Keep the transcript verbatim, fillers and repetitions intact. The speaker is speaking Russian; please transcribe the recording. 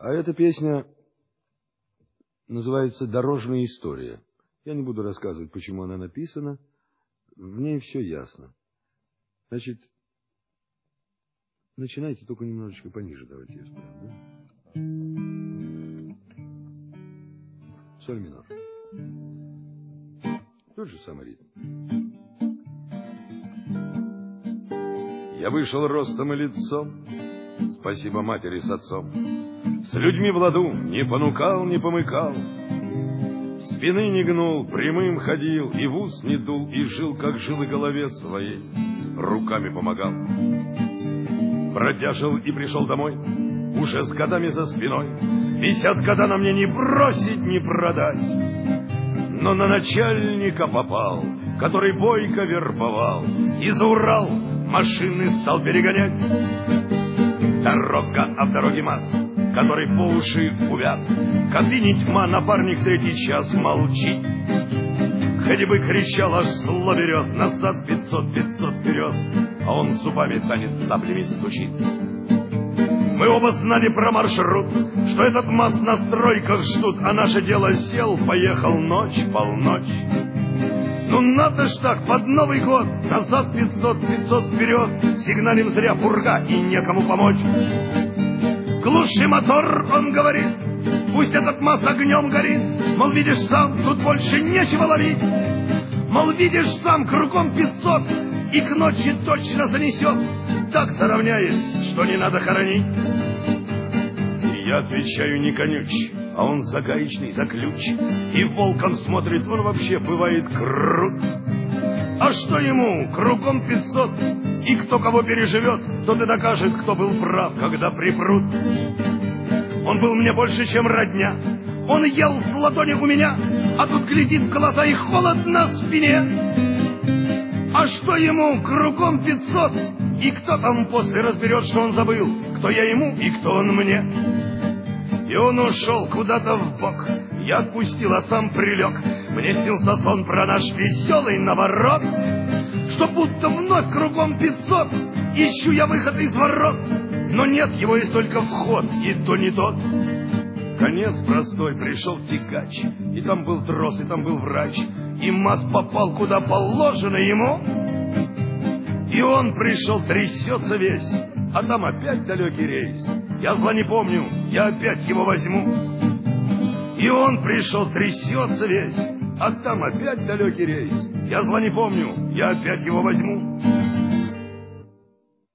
А эта песня называется «Дорожная история». Я не буду рассказывать, почему она написана. В ней все ясно. Значит, начинайте только немножечко пониже. Давайте я спою, да? Соль минор. Тот же самый ритм. Я вышел ростом и лицом, спасибо матери с отцом. С людьми в ладу не понукал, не помыкал, спины не гнул, прямым ходил, и в ус не дул, и жил, как жил, и голове своей руками помогал. Бродяжил и пришел домой, уже с годами за спиной. Висят года на мне, не бросить, не продать. Но на начальника попал, который бойко вербовал, и за Урал машины стал перегонять. Дорога, а в дороге масс, который по уши увяз. Коты тьма, напарник третий час молчит. Хоть бы кричал, аж зло берет, назад пятьсот, пятьсот вперед, а он зубами танец, саблями стучит. Мы оба знали про маршрут, что этот масс на стройках ждут, а наше дело сел, поехал ночь, полночь. Ну надо ж так, под Новый год, назад пятьсот, пятьсот вперед, сигналим зря пурга и некому помочь. Глуши мотор, он говорит, пусть этот масс огнем горит, мол, видишь сам, тут больше нечего ловить. Мол, видишь сам, кругом пятьсот, и к ночи точно занесет, так заровняет, что не надо хоронить. И я отвечаю, не конюч, а он за гаечный, за ключ, и волком смотрит, он вообще бывает крут. А что ему, кругом пятьсот, и кто кого переживет, тот и докажет, кто был прав, когда припрут. Он был мне больше, чем родня, он ел с ладони у меня, а тут глядит в глаза и холод на спине. А что ему, кругом пятьсот, и кто там после разберет, что он забыл, кто я ему и кто он мне. И он ушел куда-то вбок, я отпустил, а сам прилег. Мне снился сон про наш веселый наворот, что будто вновь кругом пятьсот, ищу я выход из ворот, но нет, его есть только вход, и то не тот. Конец простой, пришел тягач, и там был трос, и там был врач, и масс попал куда положено ему. И он пришел, трясется весь, а там опять далекий рейс. Я зла не помню, я опять его возьму. И он пришел, трясется весь, а там опять далекий рейс. Я зла не помню, я опять его возьму.